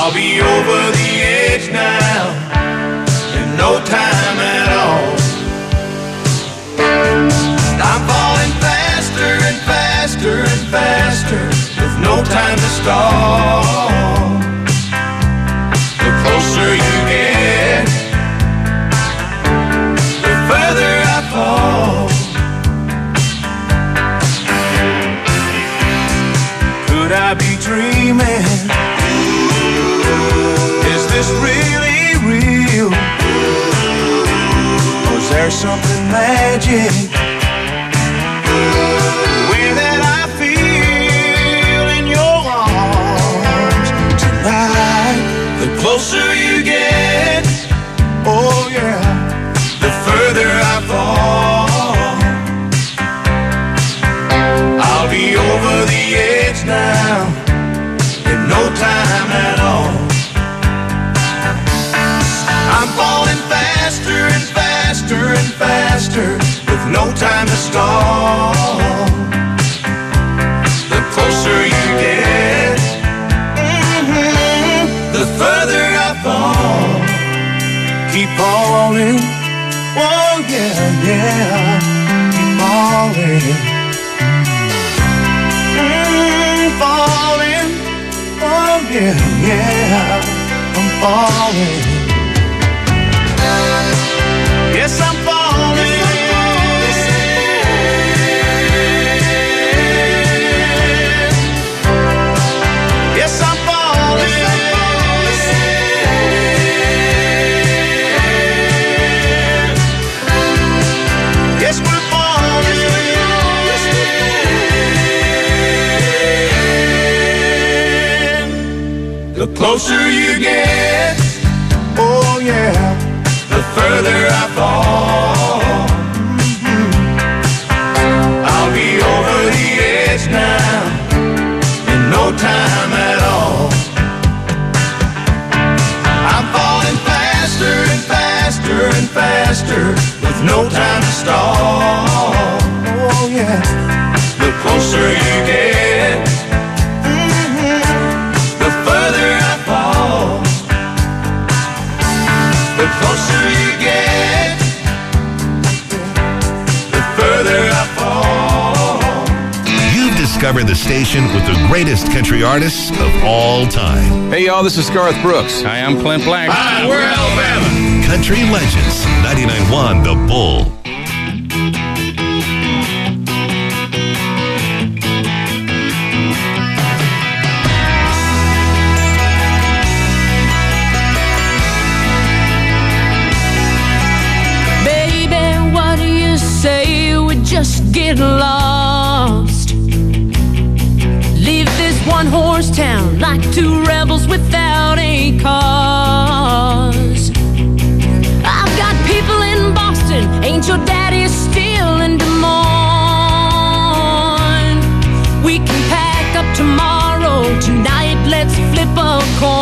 I'll be over the edge now in no time at all. I'm falling faster and faster and faster with no time to stall. The closer you get, the further I fall. Could I be dreaming? Is this really real? Or is there something magic the way that I feel in your arms tonight? The closer you get, oh yeah, the further I fall. I'll be over the edge now in no time at all. I'm falling faster and faster and faster with no time to stall. The closer you get, the further I fall. Keep falling, oh yeah, yeah, keep falling. Falling, oh yeah, yeah, I'm falling. Yes, I'm falling. Yes, I'm falling. Yes, we're falling. The closer you get, oh yeah, the further I fall. I'll be over the edge now in no time at all. I'm falling faster and faster and faster with no time to stall. Oh yeah, the closer you get, the further I fall. The closer you get, the further I fall. You've discovered the station with the greatest country artists of all time. Hey, y'all, this is Garth Brooks. Hi, I'm Clint Black. Hi, we're Alabama. Country Legends, 99.1 The Bull. Just get lost. Leave this one-horse town like two rebels without a cause. I've got people in Boston, ain't your daddy still in Des Moines? We can pack up tomorrow, tonight let's flip a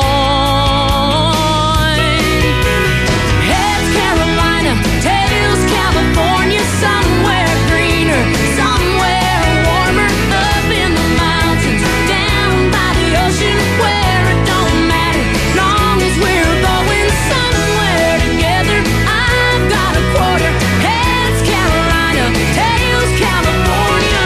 coin. Heads Carolina, tails California, somewhere somewhere warmer, up in the mountains, down by the ocean, where it don't matter, long as we're going somewhere together. I've got a quarter, heads Carolina, tails California.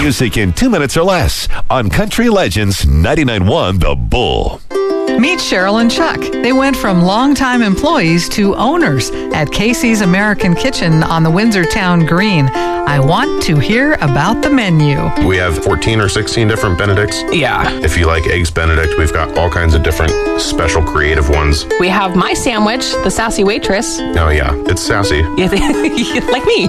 music in 2 minutes or less on Country Legends 99.1 The Bull. Meet Cheryl and Chuck. They went from longtime employees to owners at Casey's American Kitchen on the Windsortown Green. I want to hear about the menu. We have 14 or 16 different Benedicts. Yeah. If you like Eggs Benedict, we've got all kinds of different special creative ones. We have my sandwich, the Sassy Waitress. Oh yeah, it's sassy. Like me.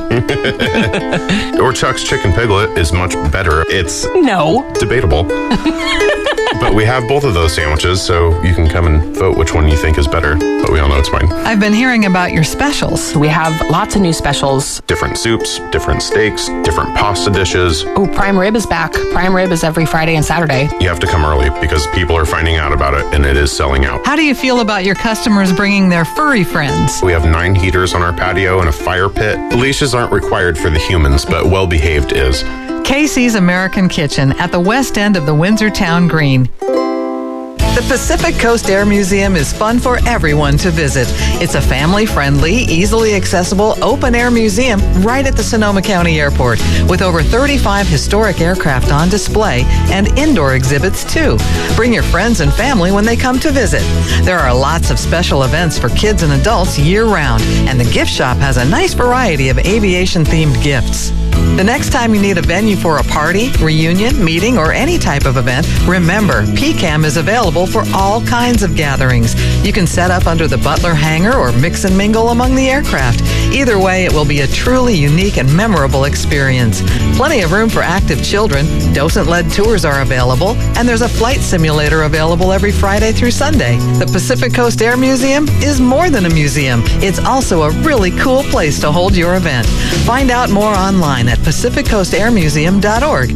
Or Chuck's Chicken Piglet is much better. It's debatable. But we have both of those sandwiches, so you can come and vote which one you think is better. But we all know it's mine. I've been hearing about your specials. We have lots of new specials. Different soups, different steaks, different pasta dishes. Oh, prime rib is back. Prime rib is every Friday and Saturday. You have to come early because people are finding out about it and it is selling out. How do you feel about your customers bringing their furry friends? We have 9 heaters on our patio and a fire pit. Leashes aren't required for the humans, but well-behaved is. Casey's American Kitchen at the west end of the Windsortown Green. The Pacific Coast Air Museum is fun for everyone to visit. It's a family-friendly, easily accessible, open-air museum right at the Sonoma County Airport with over 35 historic aircraft on display and indoor exhibits too. Bring your friends and family when they come to visit. There are lots of special events for kids and adults year-round, and the gift shop has a nice variety of aviation-themed gifts. The next time you need a venue for a party, reunion, meeting, or any type of event, remember, PCAM is available for all kinds of gatherings. You can set up under the Butler hangar or mix and mingle among the aircraft. Either way, it will be a truly unique and memorable experience. Plenty of room for active children, docent-led tours are available, and there's a flight simulator available every Friday through Sunday. The Pacific Coast Air Museum is more than a museum. It's also a really cool place to hold your event. Find out more online at PacificCoastAirMuseum.org.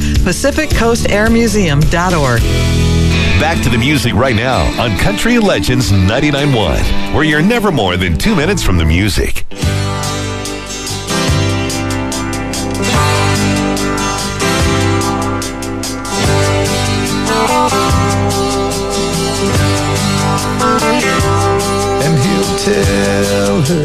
PacificCoastAirMuseum.org. Back to the music right now on Country Legends 99.1, where you're never more than 2 minutes from the music. And he'll tell her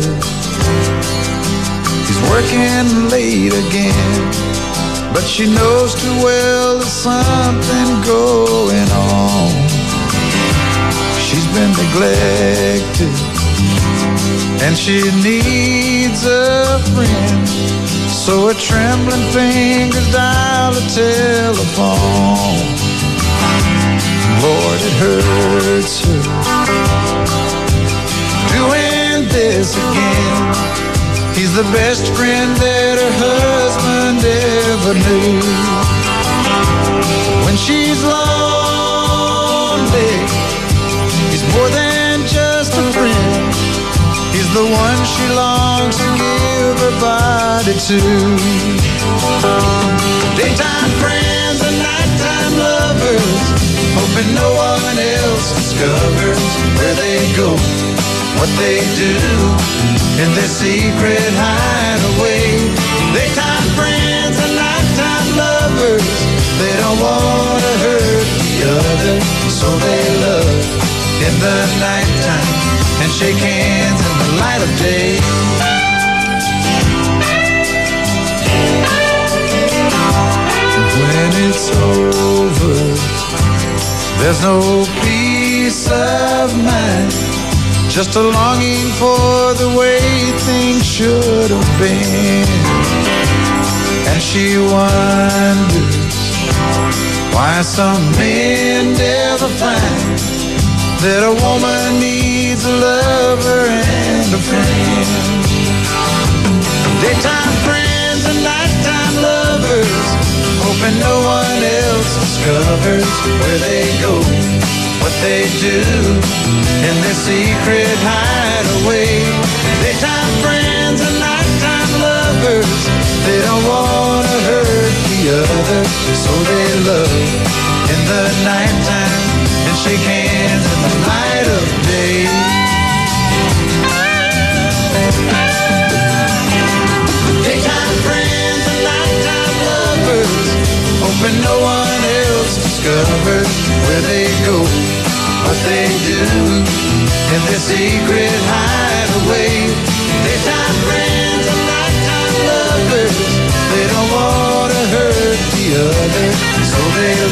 he's working late again, but she knows too well there's something going on. She's been neglected and she needs a friend, so her trembling fingers dial a telephone. Lord, it hurts her doing this again. He's the best friend that her husband ever knew. When she's lonely, he's more than just a friend. He's the one she longs to give her body to. Daytime friends and nighttime lovers, hoping no one else discovers where they go, what they do in their secret hideaway. Daytime friends and nighttime lovers, they don't want to hurt the other, so they love in the nighttime and shake hands in the light of day. When it's over, there's no peace of mind, just a longing for the way things should have been. And she wonders why some men never find that a woman needs a lover and a friend. Daytime friends and nighttime lovers, hoping no one else discovers where they go, what they do in their secret hideaway. Daytime friends and nighttime lovers, they don't want to hurt the other, so they love in the nighttime and shake hands in the light of day. Daytime friends and nighttime lovers, hoping no one else discovers where they go, what they do in their secret hideaway. Daytime friends and nighttime lovers, they don't want to hurt the other,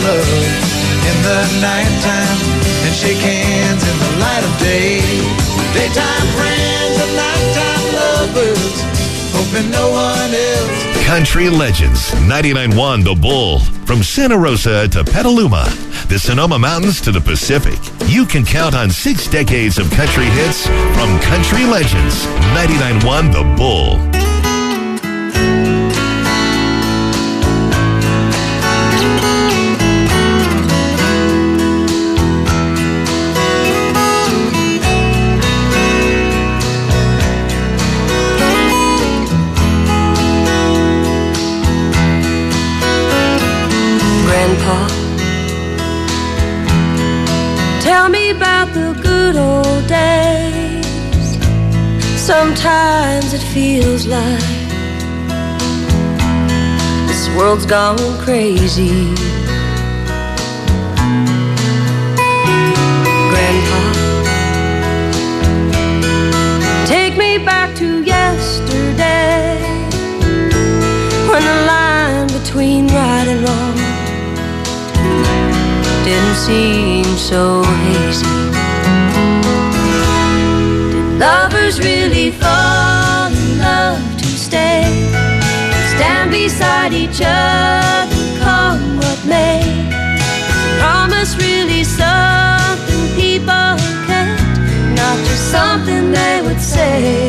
love in the nighttime and shake hands in the light of day. Daytime friends and nighttime lovers, hoping no one else. Country Legends, 99.1 The Bull. From Santa Rosa to Petaluma, the Sonoma Mountains to the Pacific, you can count on 6 decades of country hits from Country Legends, 99.1 The Bull. Tell me about the good old days. Sometimes it feels like this world's gone crazy. Grandpa, take me back to yesterday, when the line between right and wrong didn't seem so hazy. Did lovers really fall in love to stay, stand beside each other, come what may? Is promise really something people can't, not just something they would say?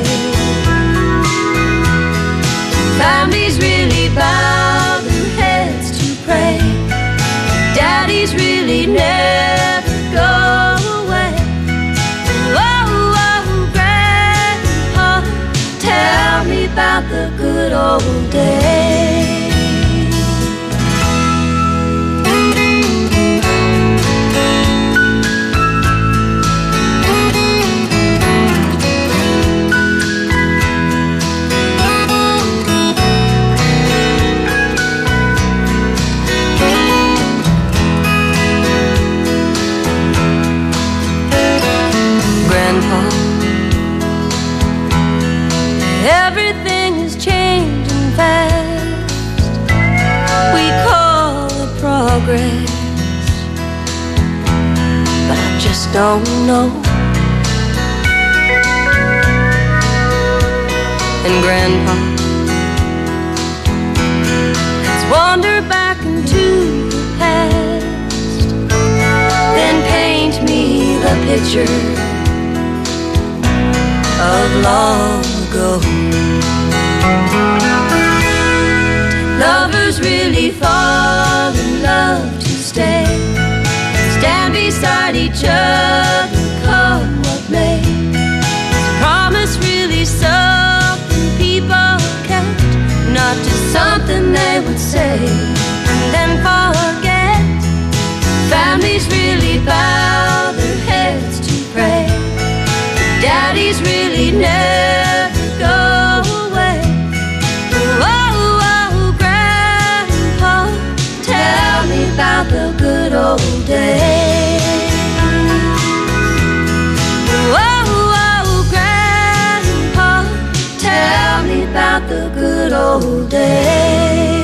Families really bow their heads to pray. Daddies really never go away. Oh, oh, Grandpa, tell me about the good old days. Everything is changing fast. We call it progress, but I just don't know. And Grandpa, let's wander back into the past, then paint me the picture of long ago. Lovers really fall in love to stay, stand beside each other, come what may? Is promise really something people can't, not just something they would say and then forget? Families really bow their heads to pray. Daddies really never go away. Oh, oh, Grandpa, tell me about the good old days. Oh, oh, Grandpa, tell me about the good old days.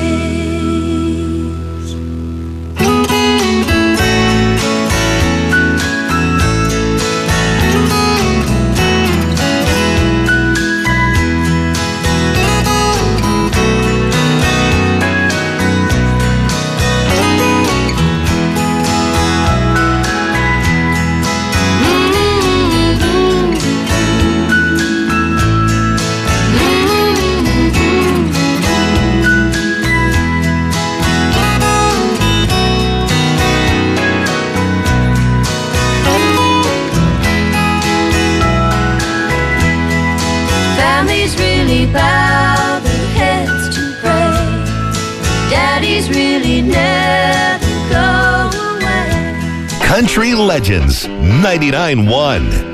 Bow their heads to pray. Daddies really never go away. Country Legends, 99.1.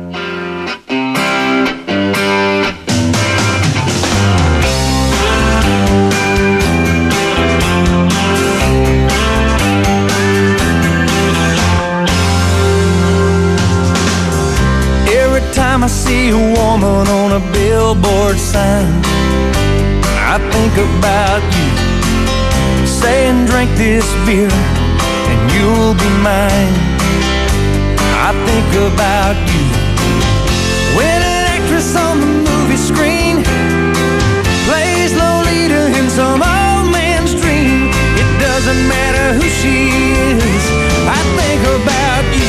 Time I see a woman on a billboard sign, I think about you, saying drink this beer, you'll be mine. I think about you when an actress on the movie screen plays Lolita in some old man's dream. It doesn't matter who she is, I think about you.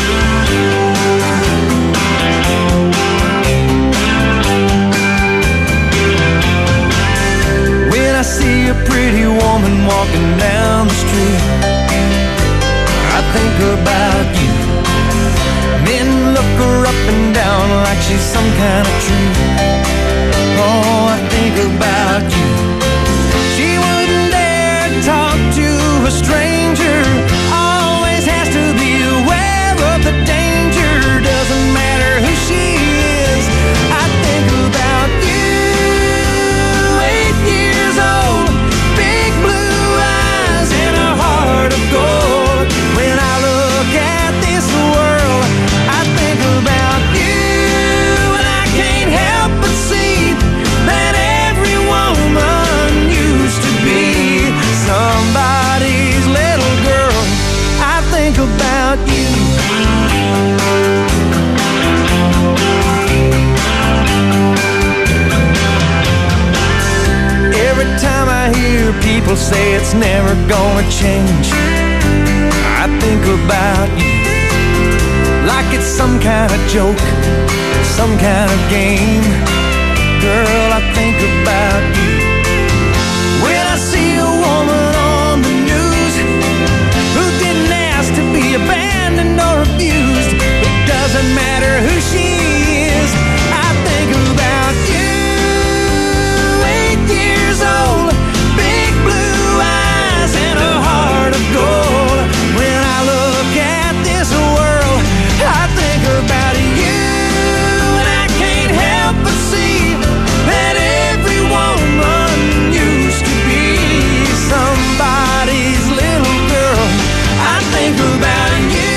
When I see a pretty woman walking down the street, I think about you. Men look her up and down like she's some kind of treat. Oh, I think about you. She wouldn't dare talk to a stranger, always has to be aware of the danger. Doesn't matter who she is, I think about you. 8 years old, big blue eyes and a heart of gold. When I look at this world, I think about you, and I can't help but see that every woman used to be somebody's little girl. I think about you. Every time I hear people say it's never gonna change, I think about you. Like it's some kind of joke, some kind of game. Girl, I think about you. When I see a woman on the news who didn't ask to be abandoned or abused, it doesn't matter who she is, I think about you. 8 years old, big blue eyes and a heart of gold. When I look at this world, I think about you, and I can't help but see that every woman used to be somebody's little girl. I think about you.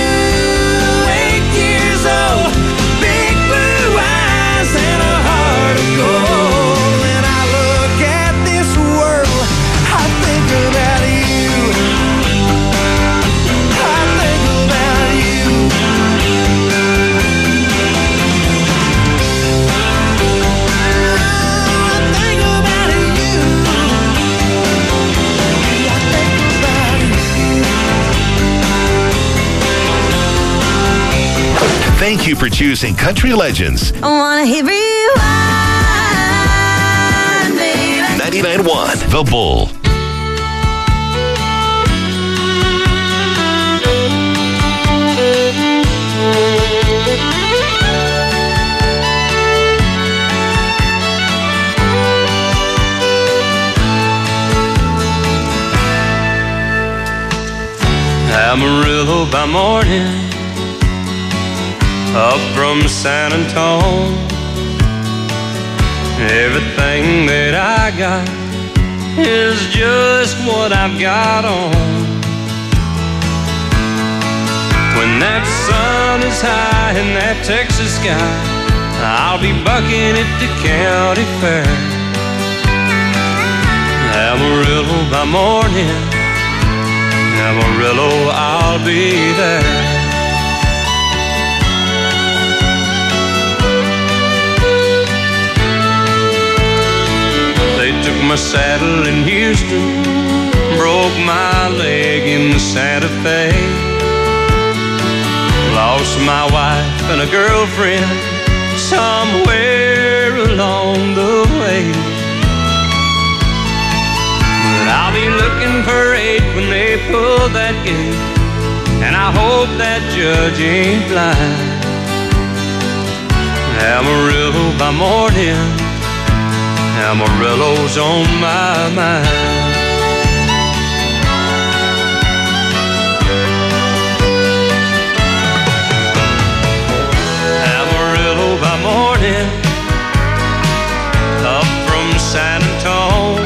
8 years old, big blue eyes and a heart of gold. When I look at this world, I think about you. I think about you. I think about you. I think about you. Thank you for choosing Country Legends. I wanna hear rewind, baby. 99.1 The Bull. Amarillo by morning, up from San Antone. Everything that I got is just what I've got on. When that sun is high in that Texas sky, I'll be bucking at the county fair. Amarillo by morning, Amarillo, I'll be there. They took my saddle in Houston, broke my leg in Santa Fe. Lost my wife and a girlfriend somewhere along the way. But I'll be looking for 8 when they pull that gate, and I hope that judge ain't blind. Amarillo by morning, Amarillo's on my mind. Amarillo by morning, up from San Antone.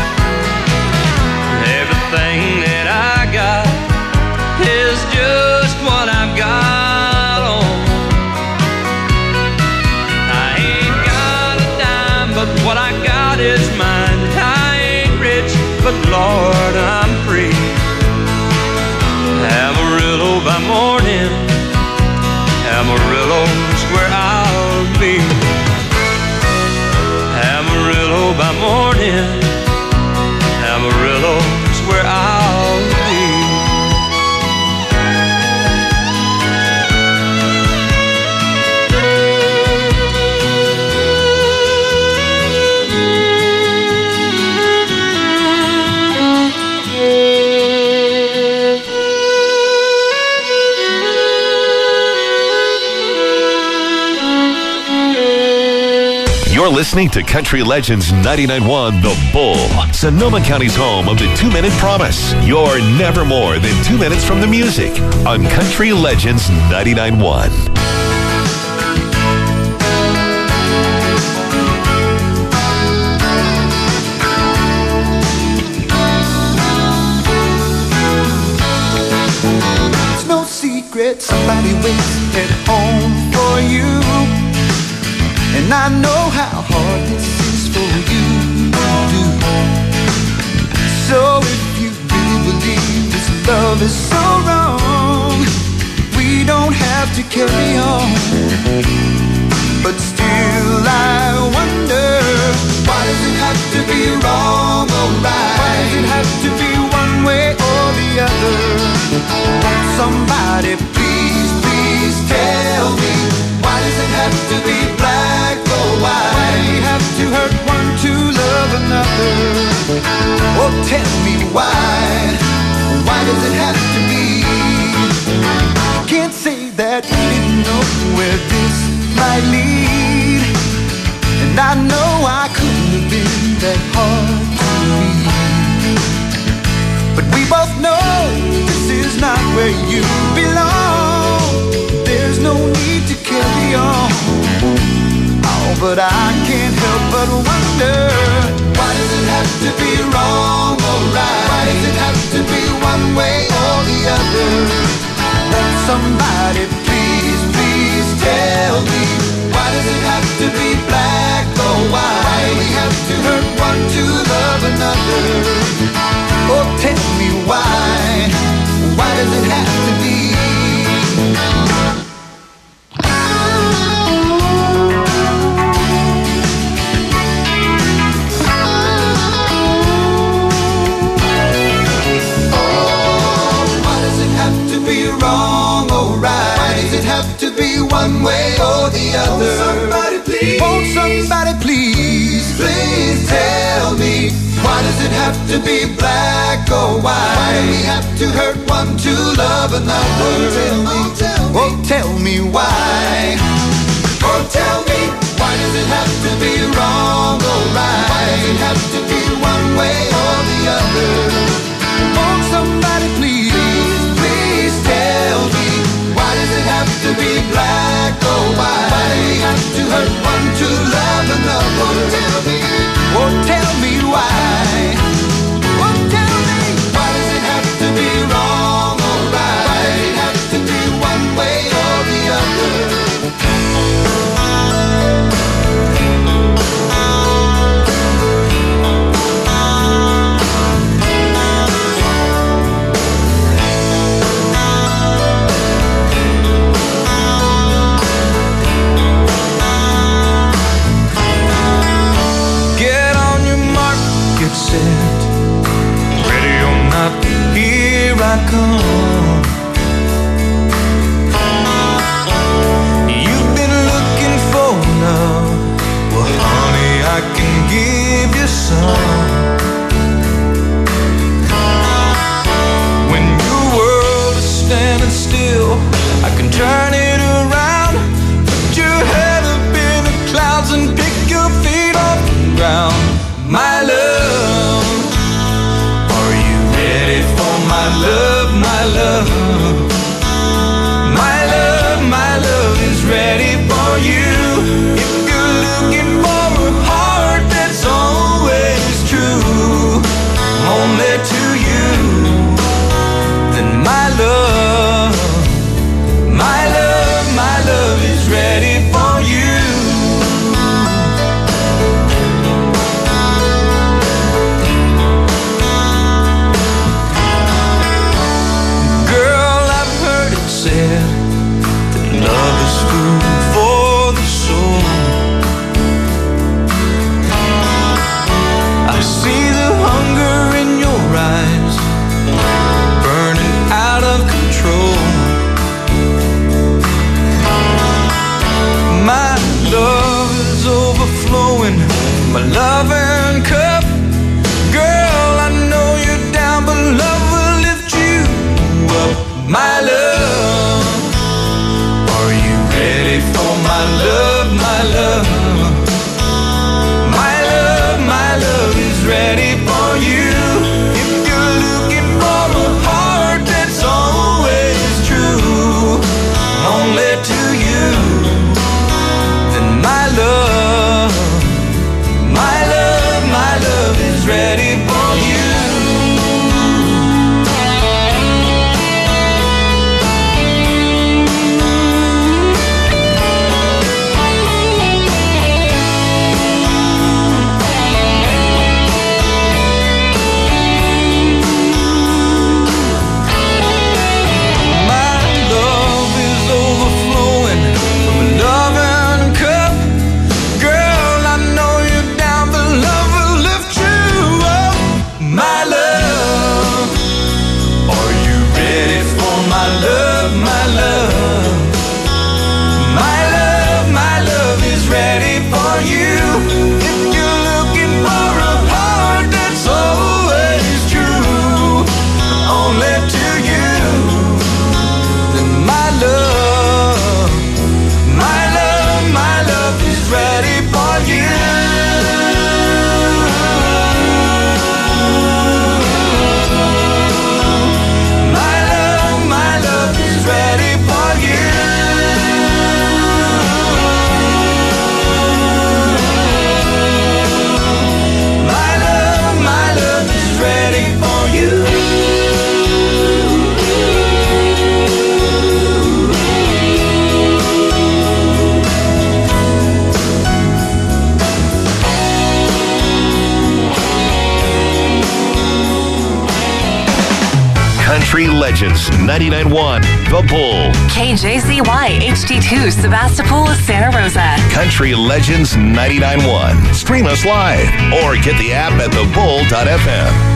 Everything that I got is just what I've got on. I ain't got a dime, but what I got is mine. I ain't rich, but Lord, I'm free. You're listening to Country Legends 99.1 The Bull, Sonoma County's home of the 2-Minute Promise. You're never more than 2 minutes from the music on Country Legends 99.1. It's no secret somebody waits at home for you. And I know how hard this is for you to do. So if you really believe this love is so wrong, we don't have to carry on. But still I wonder, why does it have to be wrong or right? Why does it have to be one way or the other? Won't somebody please, please tell me, why does it have to be black or white? Why do we have to hurt one to love another? Oh, tell me why? Why does it have to be? I can't say that we didn't know where this might lead, and I know I couldn't have been that hard to read. But we both know this is not where you belong. There's no need to carry on. Oh, but I can't help but wonder, why does it have to be wrong or right? Why does it have to be one way or the other? Won't somebody please, please tell me, why does it have to be black or white? Why do we have to hurt one to love another? Oh, tell me why? Why does it have to be? Wrong or right? Why does it have to be one way or the other? Won't somebody please, please tell me, why does it have to be black or white? Why do we have to hurt one to love another? Oh, tell me why? Oh, tell me, why does it have to be wrong or right? Why does it have to be one way or the other? Won't somebody please, please tell me, why does it have to be black or white? Why do we have to hurt one to love another? Tell me, oh, tell me why? Oh, tell me, why does it have to be wrong or right? Why does it have to be one way or the other? Ready or not, here I come. You've been looking for love, well honey, I can give you some. When your world is standing still, I can turn it around. Put your head up in the clouds and pick your feet off the ground. My love, are you ready for my love, my love? My love is ready for you. If you're looking for a heart that's always true, only to you, then my love is ready for you. Love is food for the soul. I see the hunger in your eyes, burning out of control. My love is overflowing, my loving cup. Girl, I know you're down, but love will lift you up. My love, ready for my love, my love? Country Legends 99.1 The Bull. KJZY HD2 Sebastopol, Santa Rosa. Country Legends 99.1. Stream us live or get the app at thebull.fm.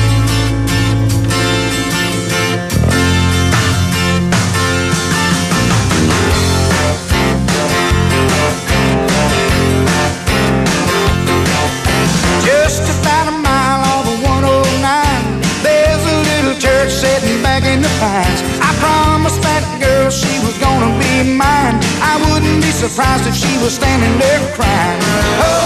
Just about a mile off of 109, there's a little church sitting back in the pines. I promised that girl she was gonna be mine. I wouldn't be surprised if she was standing there crying. Oh,